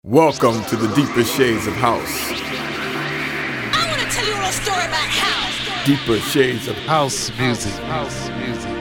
Welcome to the deeper shades of house. I want to tell you a little story about house. Deeper shades of House music. House music.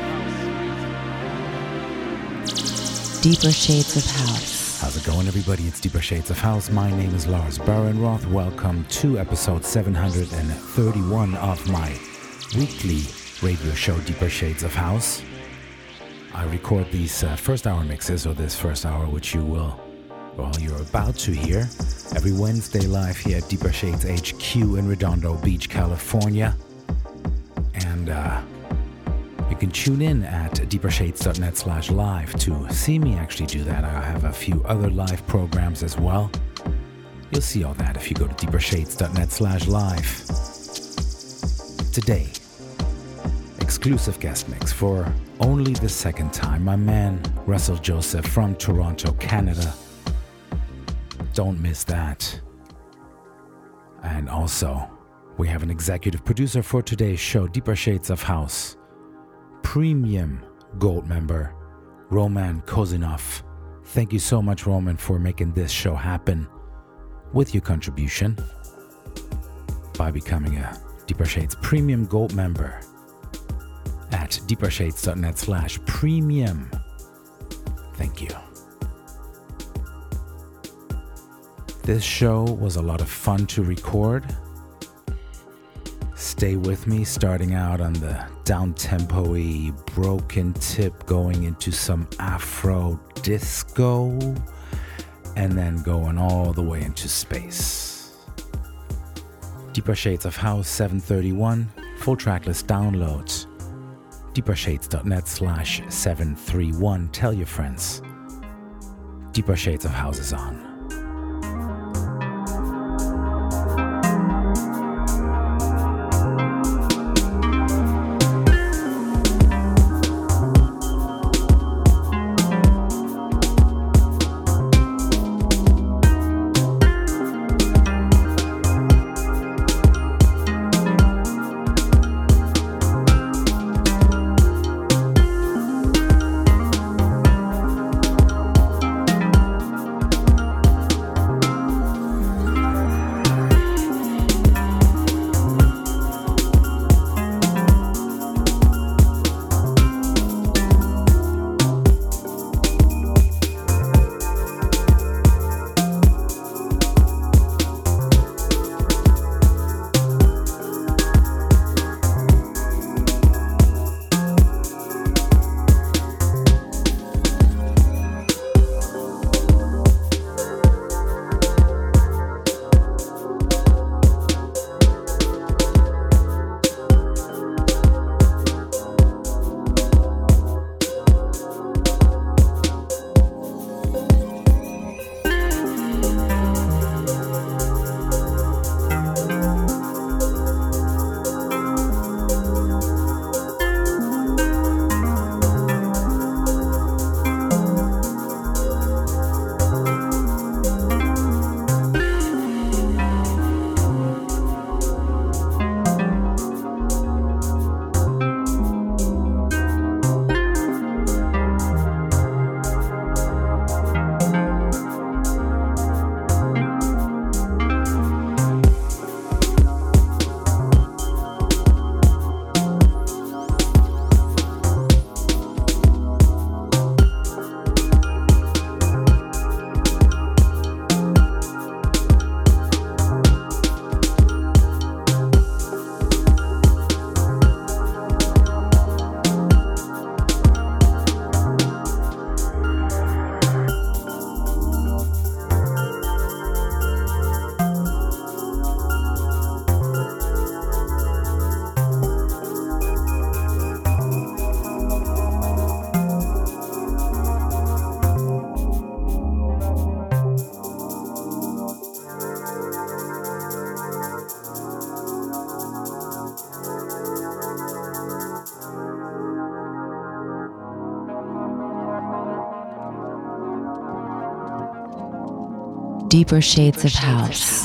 Deeper Shades of House. How's it going, everybody? It's Deeper Shades of House. My name is Lars Barenroth. Welcome to episode 731 of my weekly radio show, Deeper Shades of House. I record these first hour mixes, or this first hour, which you're about to hear, every Wednesday live here at Deeper Shades HQ in Redondo Beach, California. And you can tune in at deepershades.net/live to see me actually do that. I have a few other live programs as well. You'll see all that if you go to deepershades.net/live. Today, exclusive guest mix for only the second time. My man, Russell Joseph from Toronto, Canada. Don't miss that. And also, we have an executive producer for today's show, Deeper Shades of House, premium gold member, Roman Kozinov. Thank you so much, Roman, for making this show happen with your contribution by becoming a Deeper Shades premium gold member at deepershades.net/premium. Thank you. This show was a lot of fun to record. Stay with me, starting out on the down-tempo-y, broken tip, going into some Afro disco, and then going all the way into space. Deeper Shades of House 731, full tracklist downloads. deepershades.net/731. Tell your friends. Deeper Shades of House is on. Deeper Shades of House.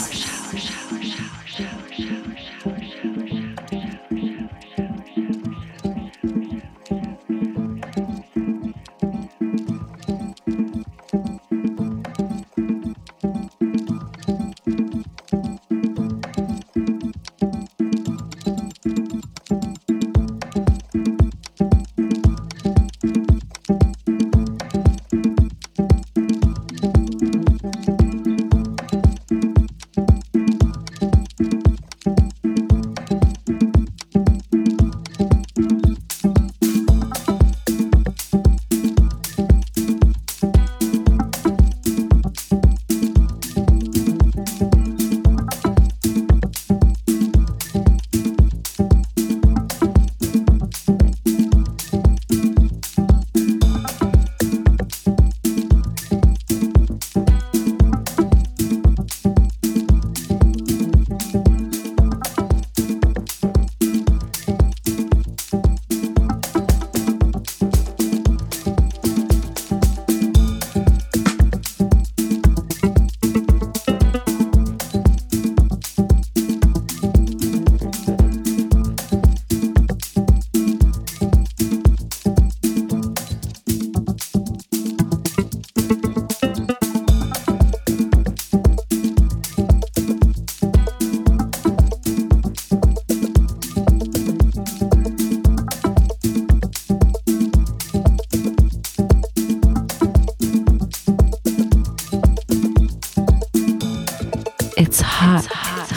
It's hot.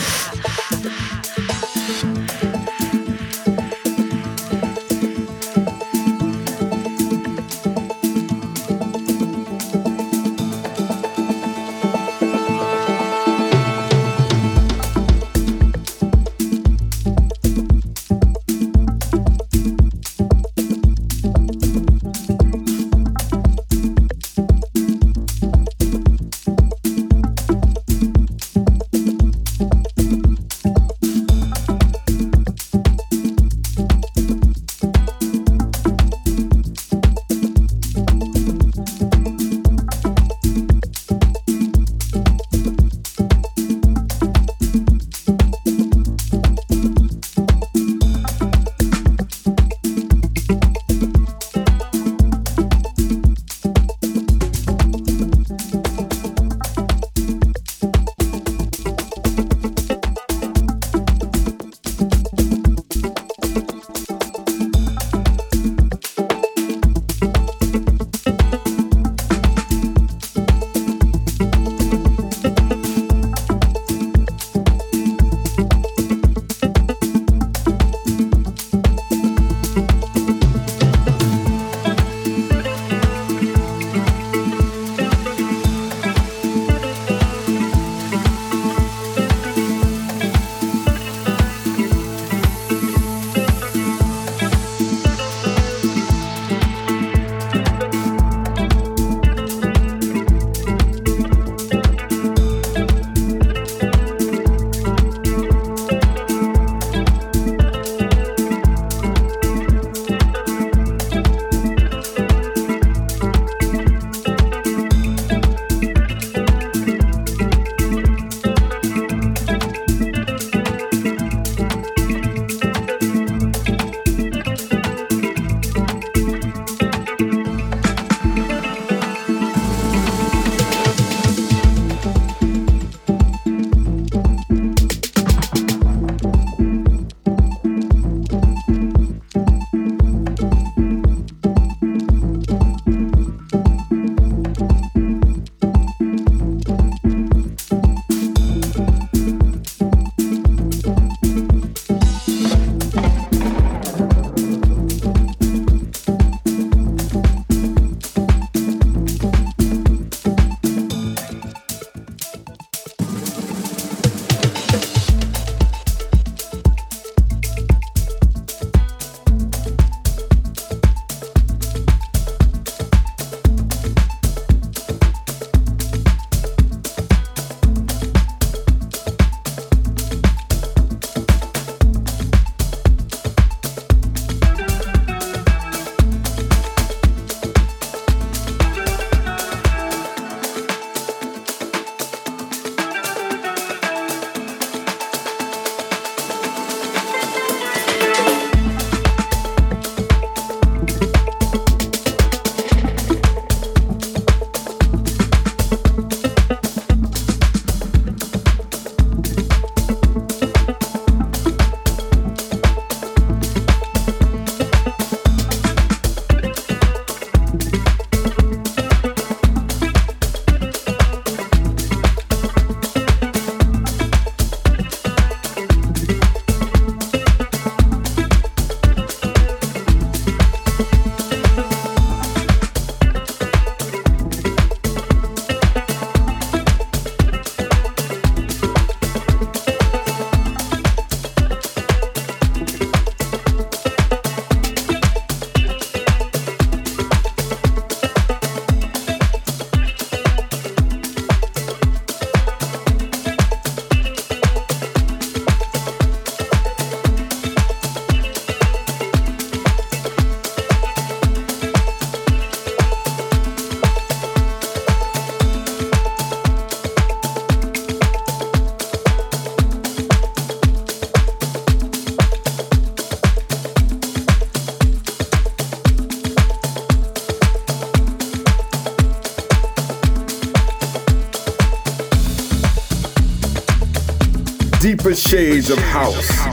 Deeper shades of house.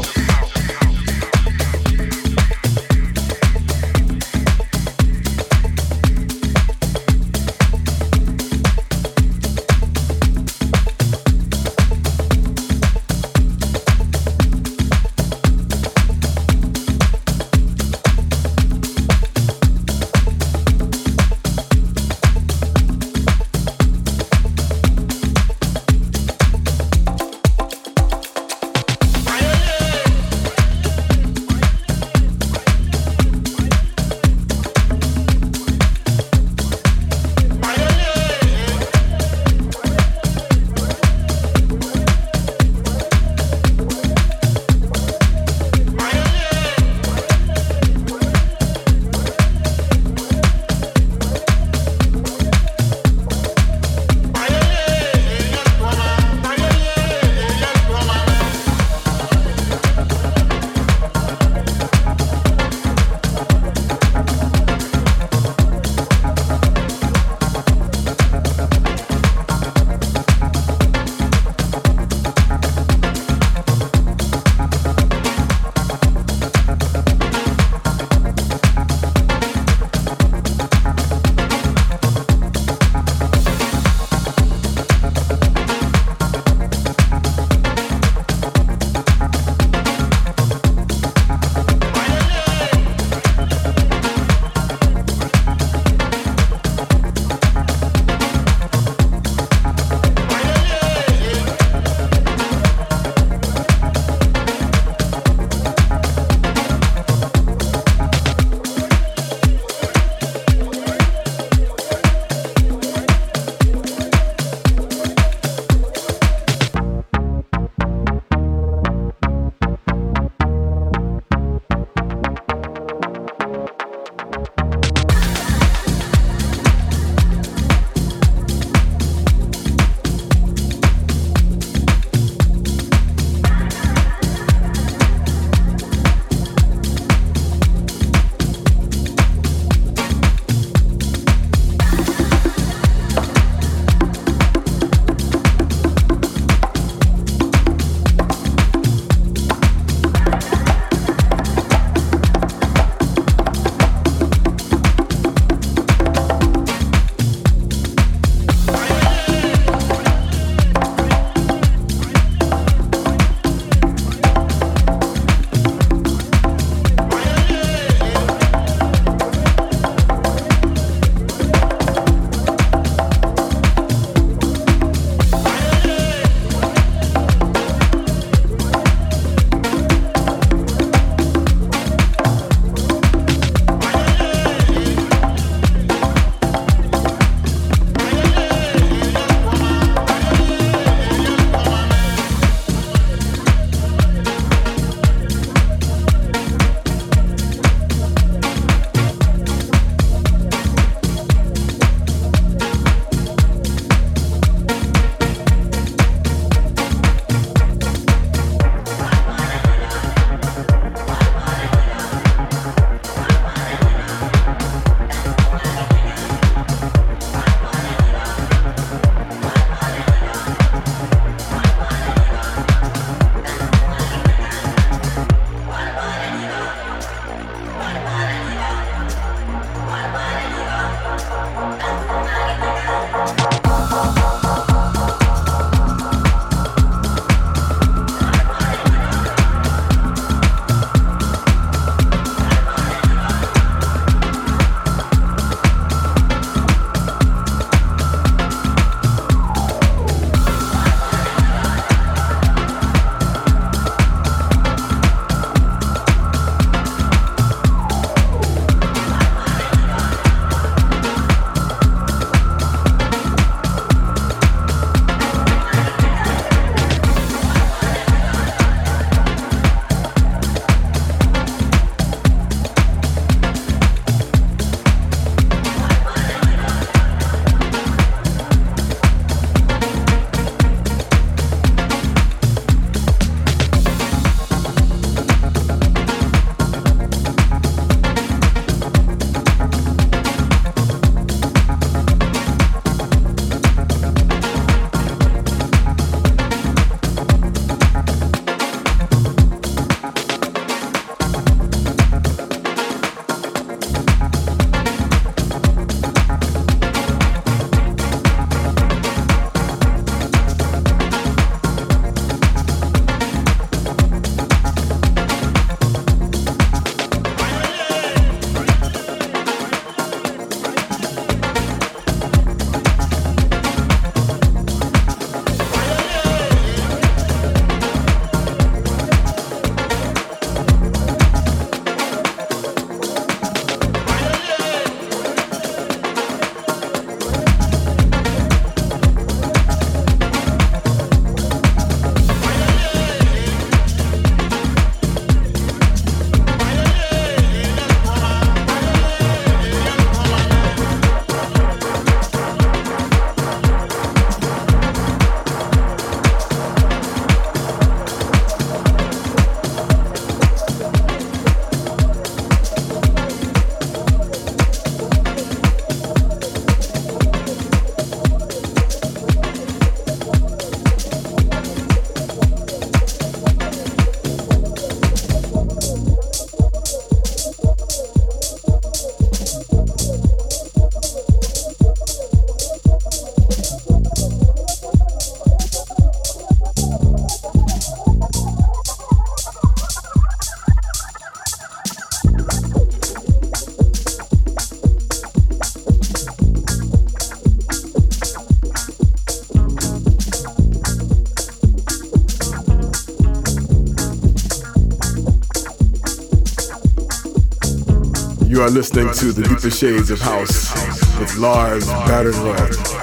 You are listening to The Deeper Shades of House with Lars Barenroth.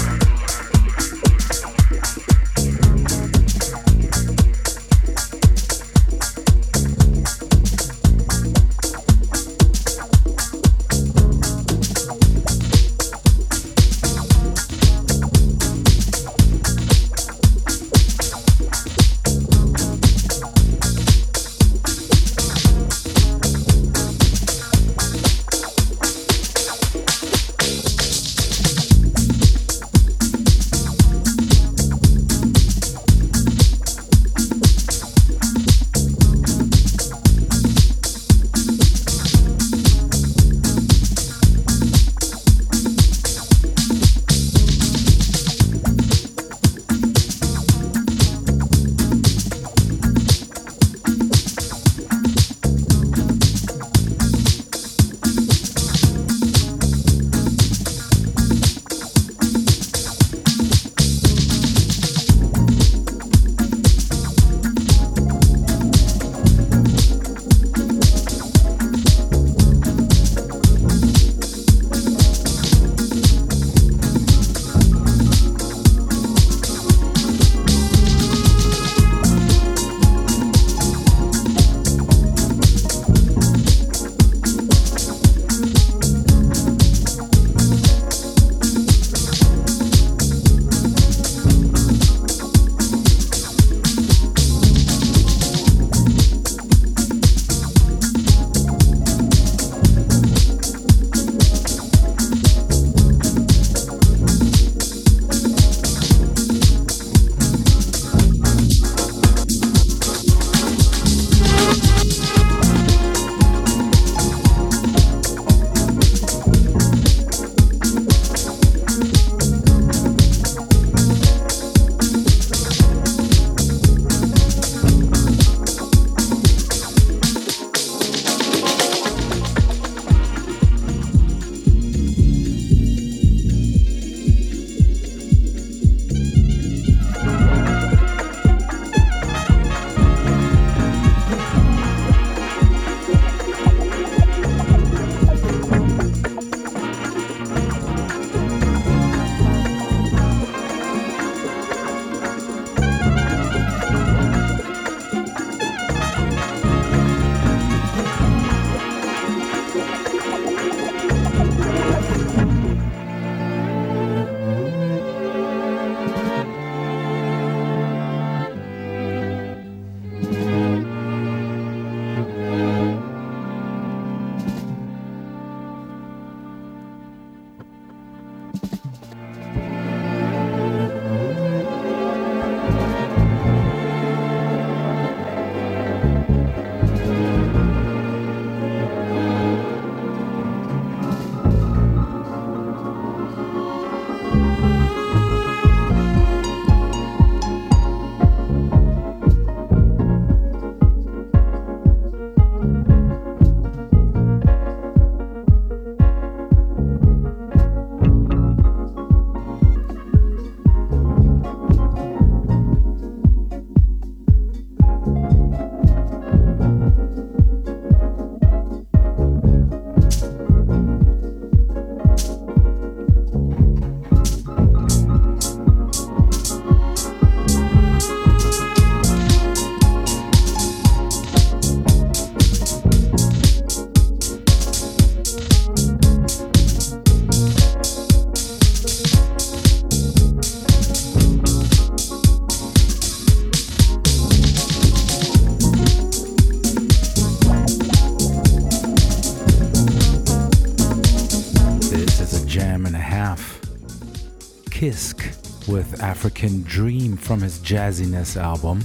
Kisk with African Dream from his Jazziness album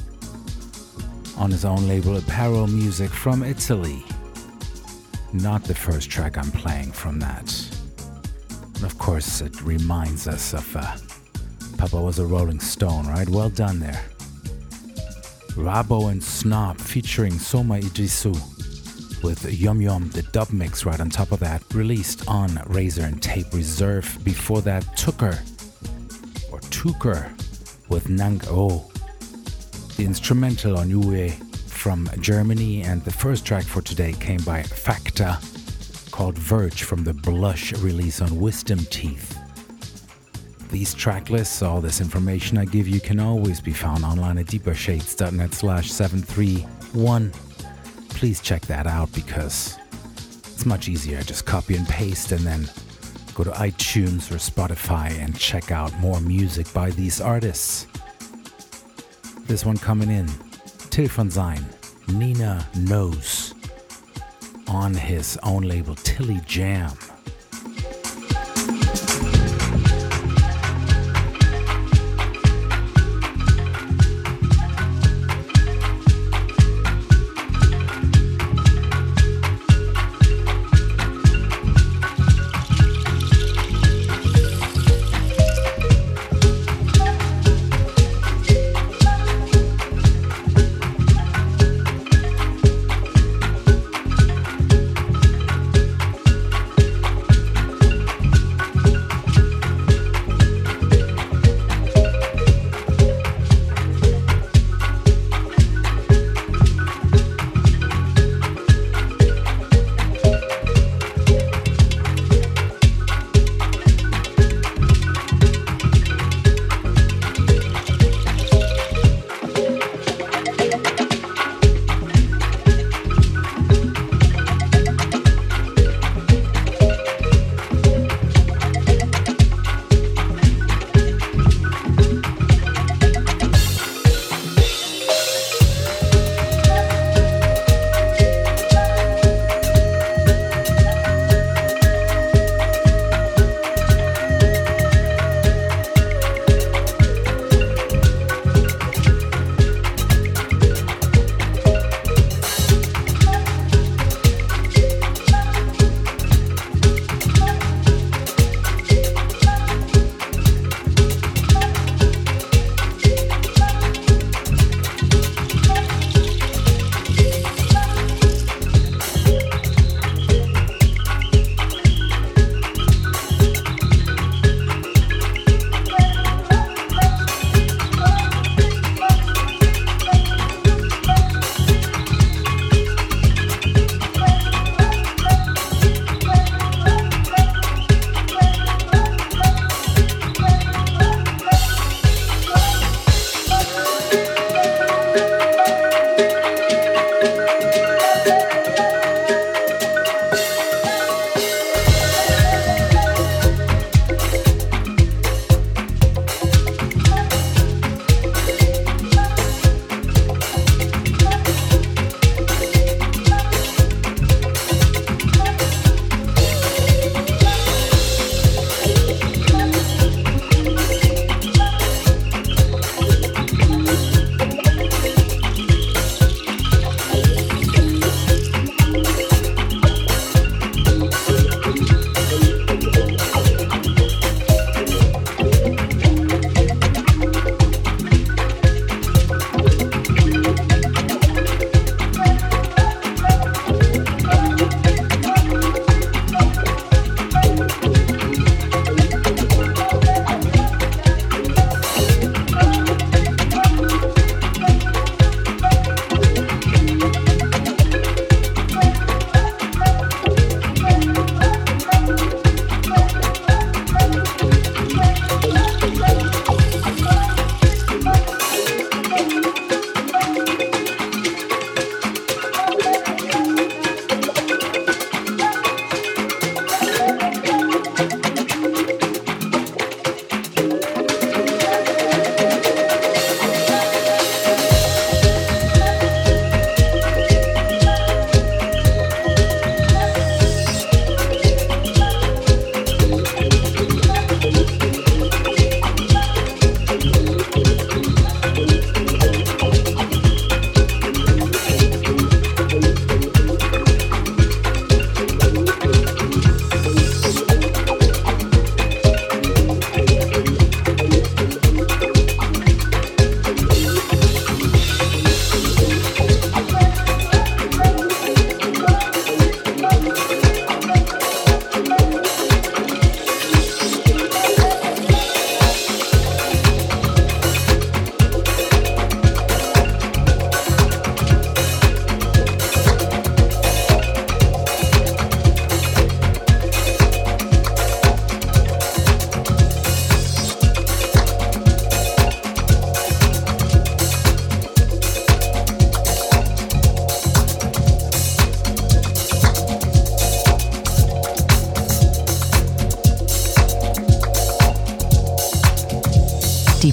on his own label Apparel Music from Italy. Not the first track I'm playing from that. And of course it reminds us of Papa was a Rolling Stone, right? Well done there. Rabo and Snob featuring Soma Idrisu with Yum Yum, the dub mix right on top of that, released on Razor and Tape Reserve. Before that, Tucker with Nang O, the instrumental on Uwe from Germany, and the first track for today came by Facta called Verge from the Blush release on Wisdom Teeth. These track lists, all this information I give you, can always be found online at deepershades.net/731. Please check that out because it's much easier. Just copy and paste and then go to iTunes or Spotify and check out more music by these artists. This one coming in, Till von Sein, Nina Knows, on his own label Tilly Jam.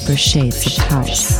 Deeper Shades of House.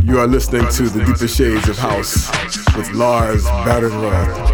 You are listening to the Deeper Shades of House with Lars Badenroth.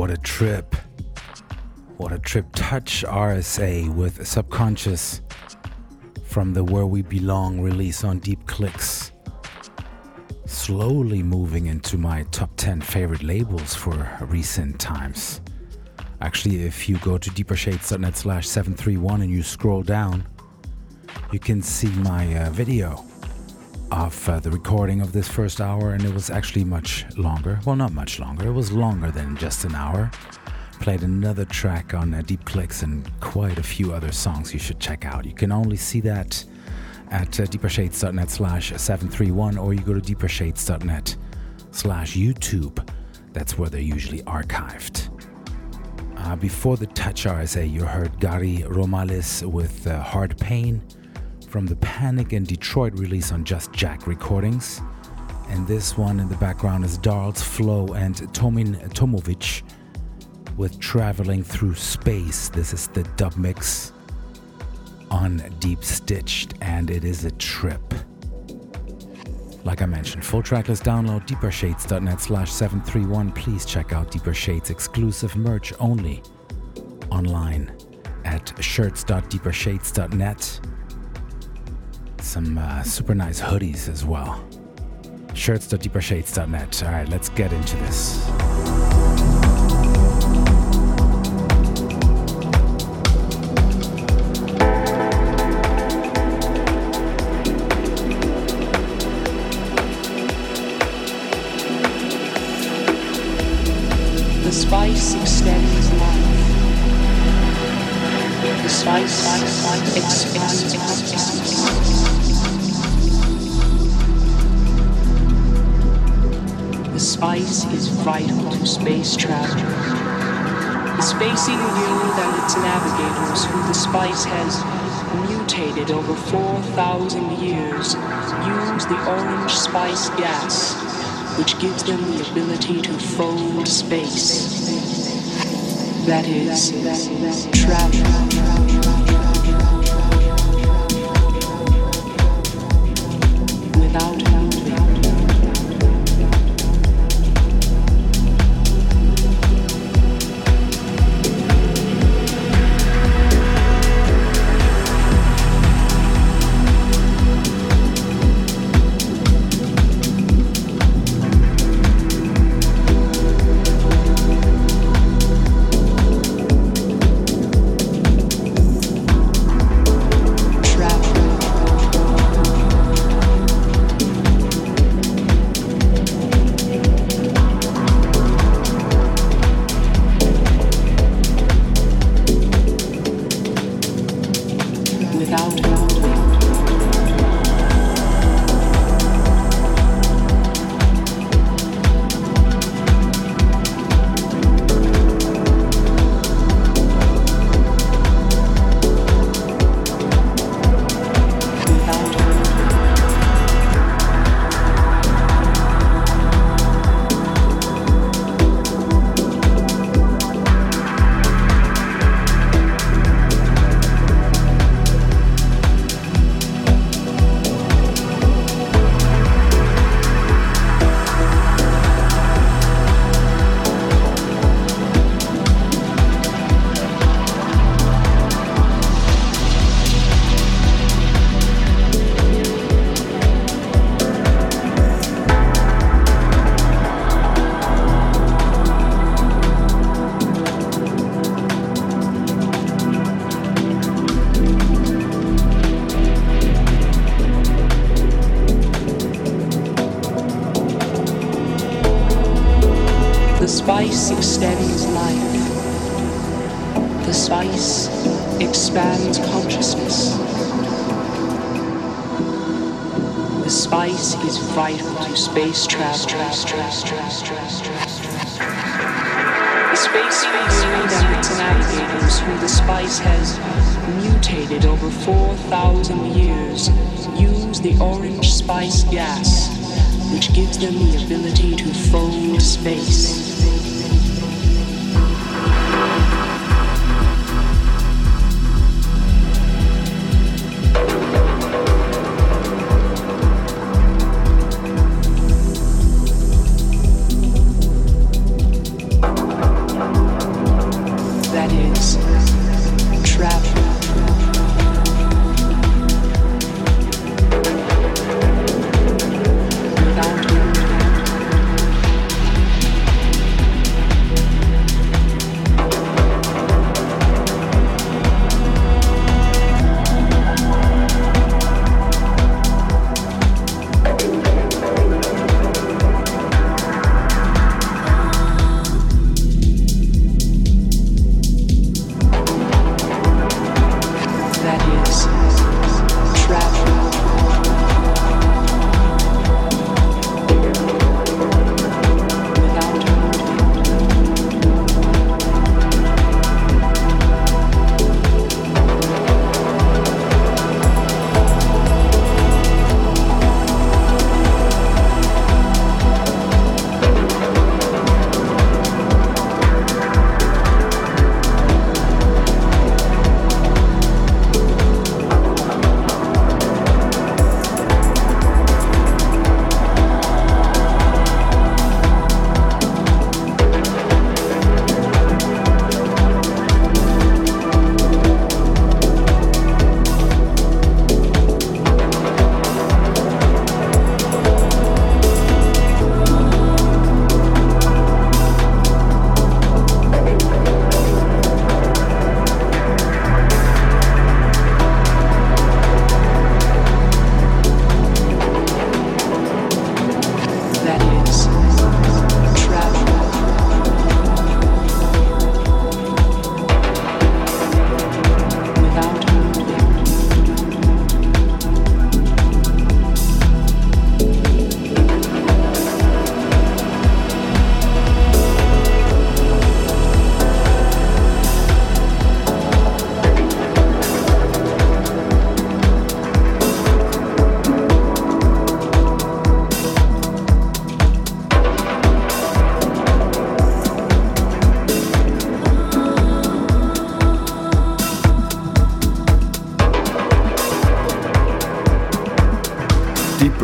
What a trip. What a trip. Touch RSA with Subconscious from the Where We Belong release on Deep Clicks. Slowly moving into my top 10 favorite labels for recent times. Actually, if you go to deepershades.net/731 and you scroll down, you can see my video of the recording of this first hour, and it was actually much longer. Well, not much longer. It was longer than just an hour. Played another track on Deep Clicks and quite a few other songs you should check out. You can only see that at deepershades.net/731, or you go to deepershades.net/YouTube. That's where they're usually archived. Before the Touch RSA, you heard Gary Romales with Hard Pain from the Panic in Detroit release on Just Jack Recordings. And this one in the background is Darls, Flow, and Tomin Tomovic with Traveling Through Space. This is the dub mix on Deep Stitched, and it is a trip. Like I mentioned, full tracklist download, deepershades.net/731. Please check out Deeper Shades exclusive merch only online at shirts.deepershades.net. Some super nice hoodies as well. Shirts.deepershades.net. All right, let's get into this. The spice extends life. The spice expands. The spice is vital to space travel. The spacing nearer than its navigators, who the spice has mutated over 4,000 years, use the orange spice gas, which gives them the ability to fold space. That is, travel. Without spice extends life. The spice expands consciousness. The spice is vital to space travel. The space fleet and its navigators, who the spice has mutated over 4,000 years, use the orange spice gas, which gives them the ability to fold space.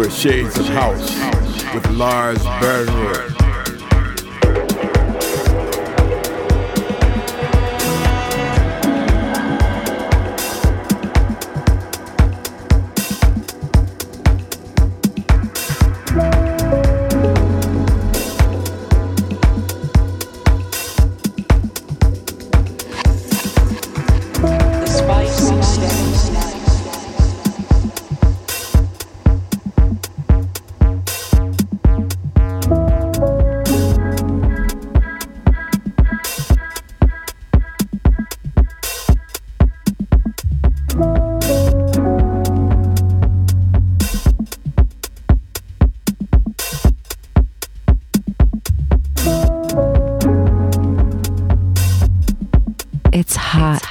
Deeper Shades of House with Lars Bernroth. It's hot.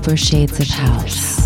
Deeper Shades of House.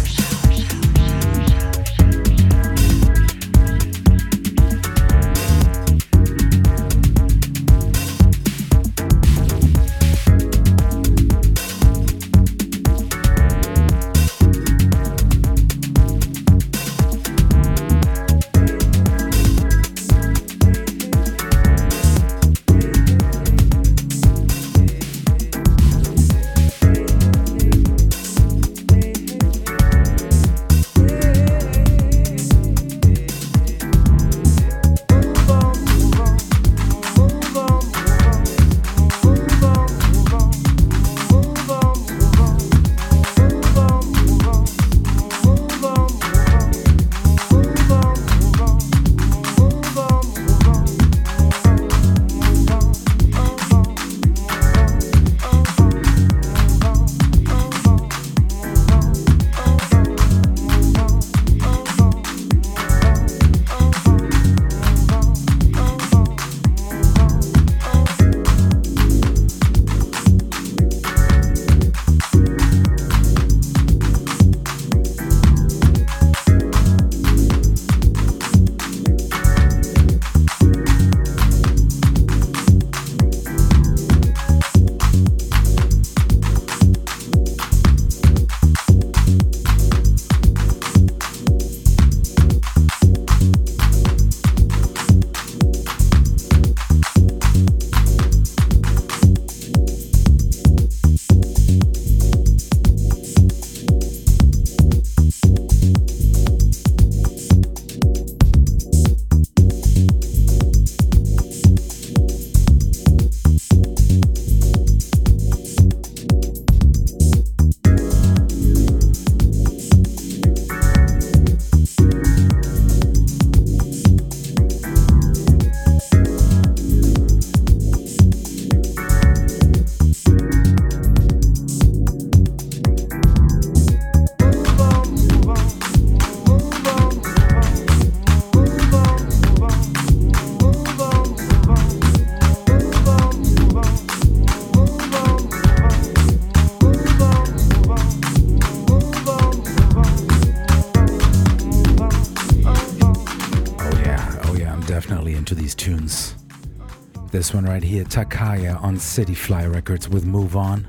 This one right here, Takaya on City Fly Records with Move On.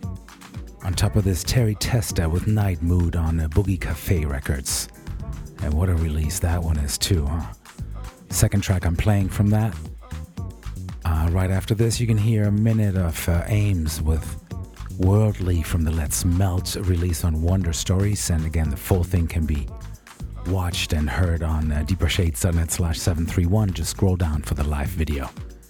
On top of this, Terry Testa with Night Mood on Boogie Cafe Records. And what a release that one is too, huh? Second track I'm playing from that. Right after this, you can hear a minute of Ames with Worldly from the Let's Melt release on Wonder Stories. And again, the full thing can be watched and heard on deepershades.net/731. Just scroll down for the live video.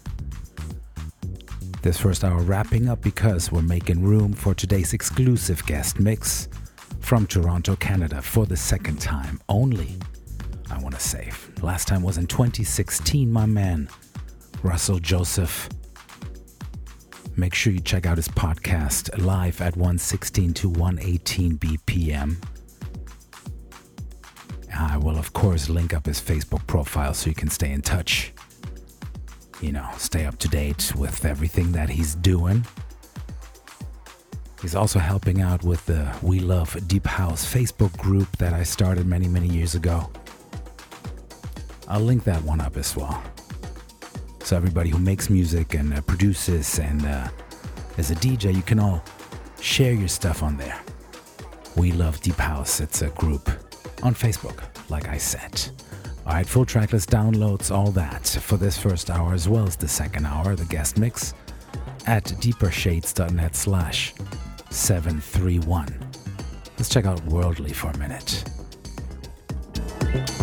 This first hour wrapping up because we're making room for today's exclusive guest mix from Toronto, Canada for the second time only, I want to say. Last time was in 2016, my man, Russell Joseph. Make sure you check out his podcast live at 116 to 118 BPM. I will, of course, link up his Facebook profile so you can stay in touch. You know, stay up to date with everything that he's doing. He's also helping out with the We Love Deep House Facebook group that I started many, many years ago. I'll link that one up as well. So everybody who makes music and produces and is a DJ, you can all share your stuff on there. We Love Deep House. It's a group on Facebook, like I said. Alright, full tracklist downloads, all that for this first hour as well as the second hour, the guest mix, at deepershades.net/731. Let's check out Worldly for a minute.